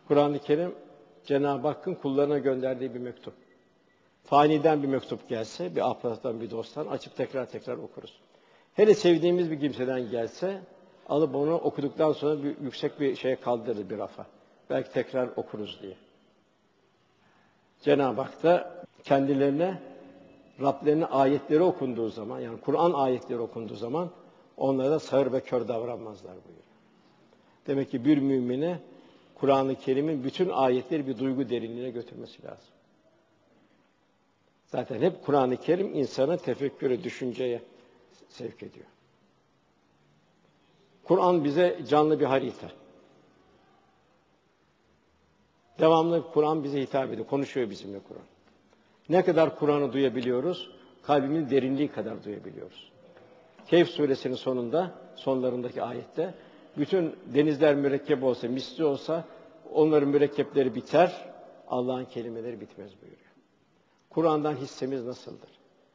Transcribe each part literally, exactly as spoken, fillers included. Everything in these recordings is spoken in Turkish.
Kur'an-ı Kerim, Cenab-ı Hakk'ın kullarına gönderdiği bir mektup. Faniden bir mektup gelse, bir ahbaptan, bir dosttan açıp tekrar tekrar okuruz. Hele sevdiğimiz bir kimseden gelse, alıp onu okuduktan sonra bir, yüksek bir şeye kaldırırız, bir rafa. Belki tekrar okuruz diye. Cenab-ı Hak da kendilerine, Rablerine ayetleri okunduğu zaman, yani Kur'an ayetleri okunduğu zaman, onlara da sağır ve kör davranmazlar buyuruyor. Demek ki bir mümine, Kur'an-ı Kerim'in bütün ayetleri bir duygu derinliğine götürmesi lazım. Zaten hep Kur'an-ı Kerim insanı tefekküre, düşünceye sevk ediyor. Kur'an bize canlı bir harita. Devamlı Kur'an bize hitap ediyor, konuşuyor bizimle Kur'an. Ne kadar Kur'an'ı duyabiliyoruz? Kalbimin derinliği kadar duyabiliyoruz. Kehf suresinin sonunda, sonlarındaki ayette, bütün denizler mürekkep olsa, misli olsa, onların mürekkepleri biter, Allah'ın kelimeleri bitmez buyuruyor. Kur'an'dan hissemiz nasıldır?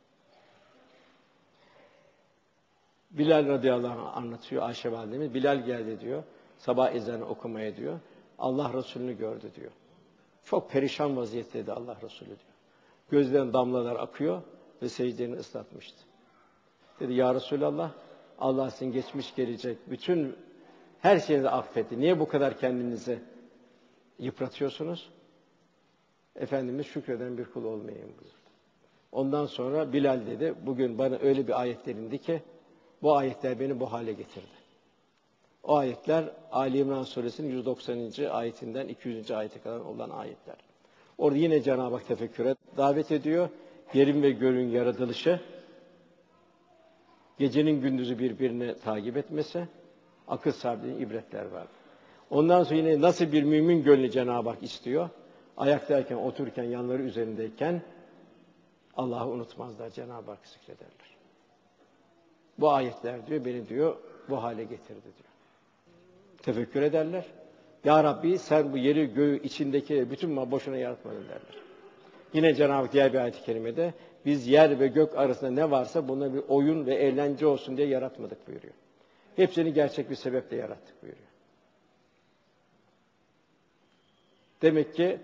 Bilal radıyallahu anh anlatıyor Ayşe validemiz. Bilal geldi diyor, sabah ezanı okumaya diyor. Allah Resulü'nü gördü diyor. Çok perişan vaziyetteydi Allah Resulü diyor. Gözden damlalar akıyor ve secdelerini ıslatmıştı. Dedi ya Resulallah, Allah sizin geçmiş gelecek bütün her şeyinizi affetti. Niye bu kadar kendinizi yıpratıyorsunuz? Efendimiz şükreden bir kul olmayayım buyurdu. Ondan sonra Bilal dedi, bugün bana öyle bir ayetler indi ki, bu ayetler beni bu hale getirdi. O ayetler, Ali İmran Suresinin yüz doksanıncı ayetinden iki yüzüncü ayete kadar olan ayetler. Orada yine Cenab-ı Hak tefekküre davet ediyor. Yerin ve göğün yaratılışı, gecenin gündüzü birbirine takip etmesi, akıl sahibinin ibretler var. Ondan sonra yine nasıl bir mümin gönlü Cenab-ı Hak istiyor? Ayaktayken, otururken, yanları üzerindeyken Allah'ı unutmazlar, Cenab-ı Hak zikrederler. Bu ayetler diyor, beni diyor, bu hale getirdi diyor. Tefekkür ederler. Ya Rabbi sen bu yeri, göğü, içindeki bütün boşuna yaratmadın derler. Yine Cenab-ı Hak diğer bir ayet-i kerimede, biz yer ve gök arasında ne varsa buna bir oyun ve eğlence olsun diye yaratmadık buyuruyor. Hepsini gerçek bir sebeple yarattık buyuruyor. Demek ki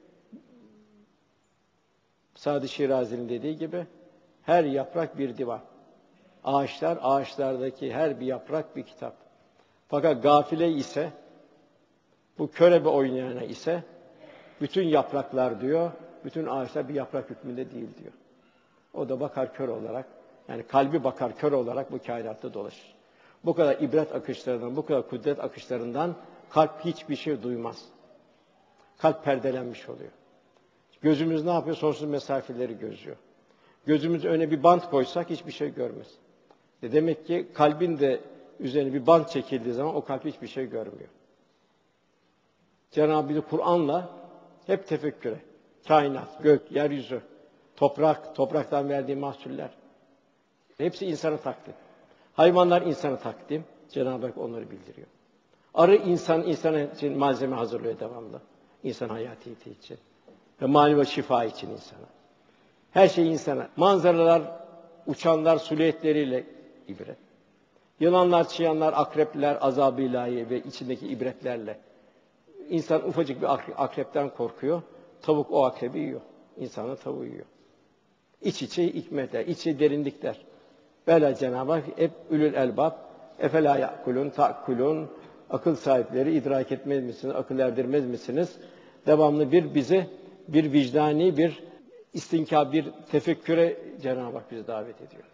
Sadi Şirazi'nin dediği gibi her yaprak bir divan. Ağaçlar, ağaçlardaki her bir yaprak bir kitap. Fakat gafile ise, bu körebe oynayana ise, bütün yapraklar diyor, bütün ağaçlar bir yaprak hükmünde değil diyor. O da bakar kör olarak, yani kalbi bakar kör olarak bu kainatta dolaşır. Bu kadar ibret akışlarından, bu kadar kudret akışlarından kalp hiçbir şey duymaz. Kalp perdelenmiş oluyor. Gözümüz ne yapıyor? Sonsuz mesafeleri gözüyor. Gözümüz önüne bir bant koysak hiçbir şey görmez. E demek ki kalbin de üzerine bir bant çekildiği zaman o kalp hiçbir şey görmüyor. Cenab-ı Hak Kur'an'la hep tefekküre, kainat, gök, yeryüzü, toprak, topraktan verdiği mahsuller, hepsi insana takdim. Hayvanlar insana takdim, Cenab-ı Hak onları bildiriyor. Arı insan, insana için malzeme hazırlıyor devamlı. İnsan hayatiyeti için. Ve manevi şifa için insana. Her şey insana. Manzaralar, uçanlar suluyetleriyle ibret. Yılanlar, çıyanlar, akrepler azab-ı ilahi ve içindeki ibretlerle. İnsan ufacık bir akrepten korkuyor. Tavuk o akrebi yiyor. İnsanın tavuğu yiyor. İç içe hikmetler, iç içe derinlikler. Böyle Cenab-ı Hak hep ülül elbab, efela ya'kulun, ta'kulun, akıl sahipleri idrak etmez misiniz, akıl erdirmez misiniz? Devamlı bir bizi, bir vicdani, bir istinkâr, bir tefekküre Cenab-ı Hak bizi davet ediyor.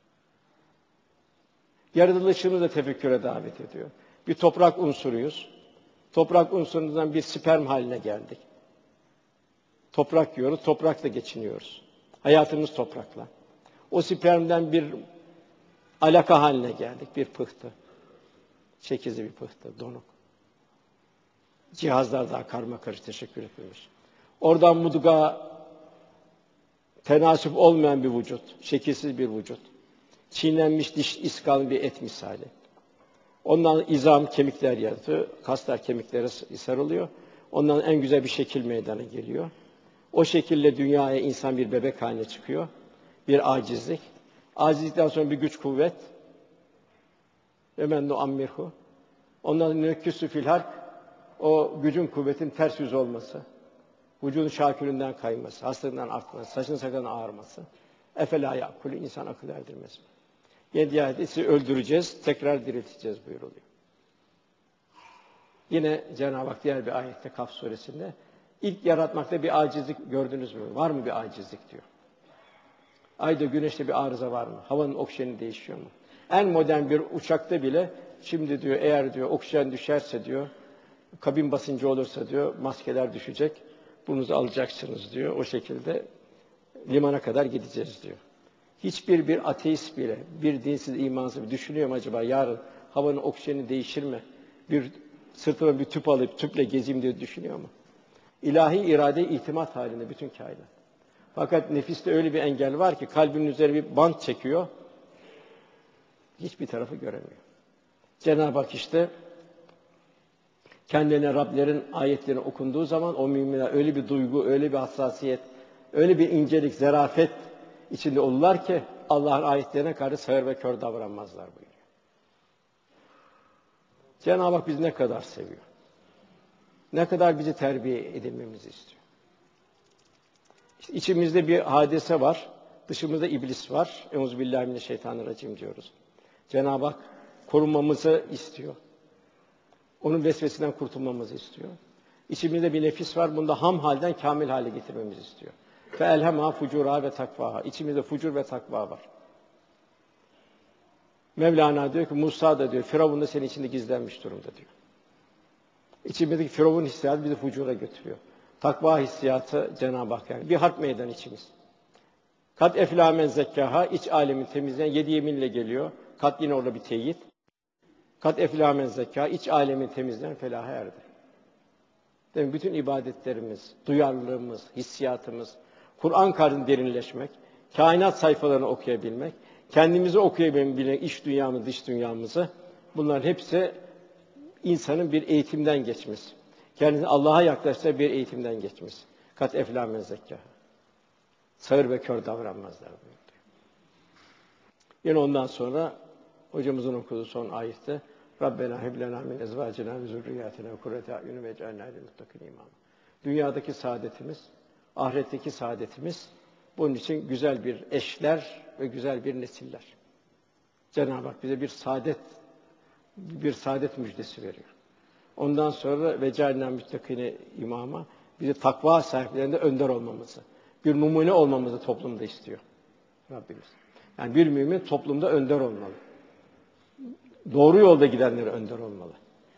Yaratılışını da tefekküre davet ediyor. Bir toprak unsuruyuz. Toprak unsurundan bir sperm haline geldik. Toprak yiyoruz, toprakla geçiniyoruz. Hayatımız toprakla. O spermden bir alaka haline geldik, bir pıhtı. Çekizli bir pıhtı, donuk. Cihazlar daha karma karış teşekkür etmemiş. Oradan mudga, tenasüp olmayan bir vücut, şekilsiz bir vücut. Çiğnenmiş diş, iskal bir et misali. Ondan izam, kemikler yaratıyor. Kaslar kemiklere sarılıyor. Ondan en güzel bir şekil meydana geliyor. O şekilde dünyaya insan bir bebek haline çıkıyor. Bir acizlik. Acizlikten sonra bir güç kuvvet. Ve men nuammirhu. Ondan nükküsü fil hark. o gücün kuvvetin ters yüz olması, vücudun şakülünden kayması, hastalığından artması, saçın sakalın ağarması. Efela ya'kulü, insan akıl erdirmez. Yedi ayette sizi öldüreceğiz, tekrar dirilteceğiz buyuruluyor. Yine Cenab-ı Hak diğer bir ayette Kaf suresinde ilk yaratmakta bir acizlik gördünüz mü? Var mı bir acizlik diyor. Ayda güneşte bir arıza var mı? Havanın oksijeni değişiyor mu? En modern bir uçakta bile şimdi diyor eğer diyor oksijen düşerse diyor kabin basıncı olursa diyor maskeler düşecek. Bunuzu alacaksınız diyor. O şekilde limana kadar gideceğiz diyor. Hiçbir bir ateist bile, bir dinsiz, imansız düşünüyor mu acaba yarın havanın oksijeni değişir mi? Bir sırtıma bir tüp alıp tüple gezeyim diye düşünüyor mu? İlahi iradeye itimat halinde bütün kainat. Fakat nefiste öyle bir engel var ki kalbinin üzerine bir bant çekiyor. Hiçbir tarafı göremiyor. Cenab-ı Hak işte kendilerine Rablerin ayetleri okunduğu zaman o müminler öyle bir duygu, öyle bir hassasiyet, öyle bir incelik, zarafet içinde olurlar ki Allah'ın ayetlerine karşı sağır ve kör davranmazlar buyuruyor. Cenab-ı Hak bizi ne kadar seviyor. Ne kadar bizi terbiye edilmemizi istiyor. İşte içimizde bir hadise var, dışımızda iblis var. Euzubillahimineşşeytanirracim diyoruz. Cenab-ı Hak korunmamızı istiyor. Onun vesvesinden kurtulmamızı istiyor. İçimizde bir nefis var, bunu da ham halden kamil hale getirmemizi istiyor. فَاَلْهَمَا فُجُورَهَا ve takvaha. İçimizde fucur ve takva var. Mevlana diyor ki, Musa da diyor, Firavun da senin içinde gizlenmiş durumda diyor. İçimizdeki Firavun hissiyatı bizi fucura götürüyor. Takva hissiyatı Cenab-ı Hak yani. Bir harp meydanı içimiz. Kat eflâ men zekkâhâ, iç alemin temizleyen yedi yeminle geliyor. Kat yine orada bir teyit. Kat eflâ men zekkâhâ, iç alemin temizleyen felaha erdi. Demek bütün ibadetlerimiz, duyarlılığımız, hissiyatımız, Kur'an karşısında derinleşmek, kainat sayfalarını okuyabilmek, kendimizi okuyabilmek, iç dünyamızı, dış dünyamızı, bunların hepsi insanın bir eğitimden geçmesi. Kendini Allah'a yaklaştığı bir eğitimden geçmesi. Kat eflâ men zekkâhâ. Sağır ve kör davranmazlar buyuruyor. Yine ondan sonra hocamızın okuduğu son ayette Rabbena heb lena min ezvacina ve zurriyatina kurrete a'yun vec'alna lil muttakin imama. Dünyadaki saadetimiz, ahiretteki saadetimiz bunun için güzel bir eşler ve güzel bir nesiller. Cenab-ı Hak bize bir saadet bir saadet müjdesi veriyor. Ondan sonra vec'alna muttakine imama bize takva sahiplerinde önder olmamızı, bir numune olmamızı toplumda istiyor Rabbimiz. Yani bir mümin toplumda önder olmalı. Doğru yolda gidenlere önder olmalı.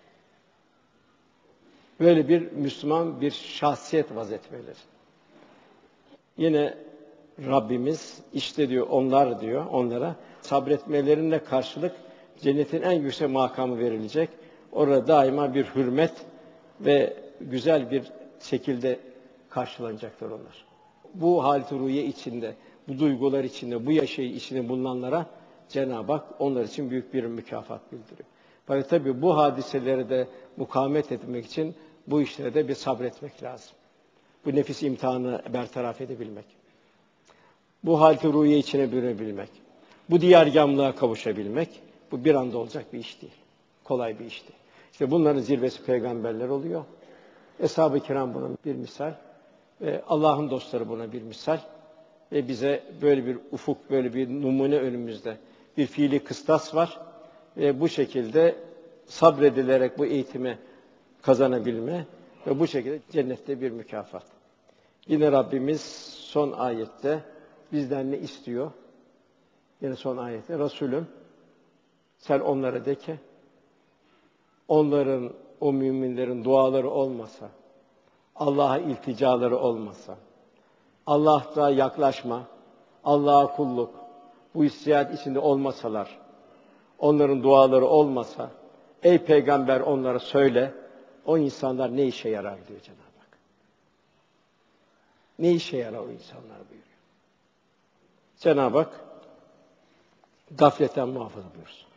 Böyle bir Müslüman bir şahsiyet vazetmeleri. Yine Rabbimiz işte diyor onlar diyor onlara sabretmelerine karşılık cennetin en yüksek makamı verilecek. Orada daima bir hürmet ve güzel bir şekilde karşılanacaklar onlar. Bu hal-i ruhiye içinde, bu duygular içinde, bu yaşayış içinde bulunanlara Cenab-ı Hak onlar için büyük bir mükafat bildiriyor. Fakat tabii bu hadiseleri de mukavemet etmek için bu işlere de bir sabretmek lazım. Bu nefis imtihanı bertaraf edebilmek. Bu hal-i ruhiye içine bürünebilmek. Bu diyargâmlığa kavuşabilmek, bu bir anda olacak bir iş değil. Kolay bir iş değil. İşte bunların zirvesi peygamberler oluyor. Eshab-ı kiram bunun bir misal. Ve Allah'ın dostları buna bir misal. Ve bize böyle bir ufuk, böyle bir numune önümüzde. Bir fiili kıstas var. Ve bu şekilde sabredilerek bu eğitimi kazanabilme ve bu şekilde cennette bir mükafat. Yine Rabbimiz son ayette bizden ne istiyor? Yine son ayette Resulüm sen onlara de ki onların, o müminlerin duaları olmasa, Allah'a ilticaları olmasa, Allah'a yaklaşma, Allah'a kulluk, bu hissiyat içinde olmasalar, onların duaları olmasa, ey peygamber onlara söyle, o insanlar ne işe yarar diyor Cenab-ı Hak. Ne işe yarar o insanlar buyuruyor. Cenab-ı Hak gafletten muhafaza buyursun.